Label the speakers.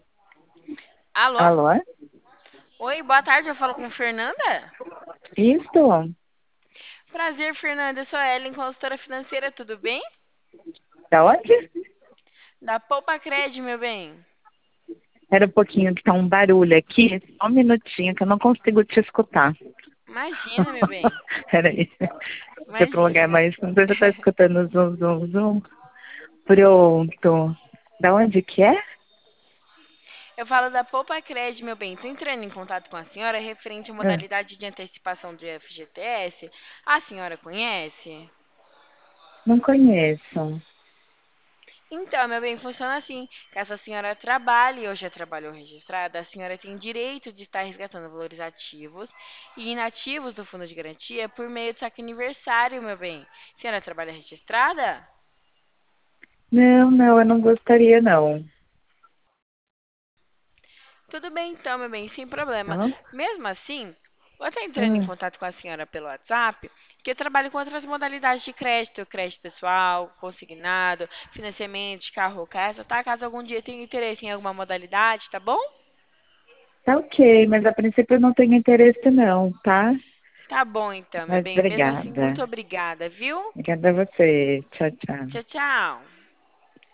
Speaker 1: Alô?
Speaker 2: Alô?
Speaker 1: Oi, boa tarde, eu falo com Fernanda?
Speaker 2: Isto?
Speaker 1: Prazer, Fernanda, eu sou a Ellen, consultora financeira, tudo bem?
Speaker 2: Da onde?
Speaker 1: Da Poupa Cred, meu bem.
Speaker 2: Era um pouquinho que tá um barulho aqui. Só um minutinho que eu não consigo te escutar.
Speaker 1: Imagina, meu bem,
Speaker 2: Peraí. Deixa eu ir pra um lugar
Speaker 1: imagina.
Speaker 2: mais. Não sei se você tá escutando zum, zum, zum. Pronto. Da onde que é?
Speaker 1: Eu falo da Poupa Cred, meu bem. Tô entrando em contato com a senhora referente à
Speaker 2: Ah,
Speaker 1: modalidade de antecipação do FGTS. A senhora conhece?
Speaker 2: não conheço.
Speaker 1: Então, meu bem, funciona assim. Caso a senhora trabalhe ou já trabalhou registrada, a senhora tem direito de estar resgatando valores ativos e inativos do fundo de garantia por meio do saque aniversário, meu bem. A senhora trabalha registrada?
Speaker 2: Não, não, eu não gostaria, não.
Speaker 1: Tudo bem, então, meu bem, sem problema.
Speaker 2: Tá?
Speaker 1: Mesmo assim, vou estar entrando em
Speaker 2: Ah,
Speaker 1: contato com a senhora pelo WhatsApp, que eu trabalho com outras modalidades de crédito, crédito pessoal, consignado, financiamento de carro ou casa, tá? Caso algum dia tenha interesse em alguma modalidade, tá bom?
Speaker 2: tá ok, mas a princípio eu não tenho interesse, não, tá?
Speaker 1: Tá bom, então, meu
Speaker 2: Mas
Speaker 1: bem. Mesmo assim,
Speaker 2: obrigada.
Speaker 1: muito obrigada, viu?
Speaker 2: Obrigada a você. Tchau, tchau.
Speaker 1: Tchau, tchau.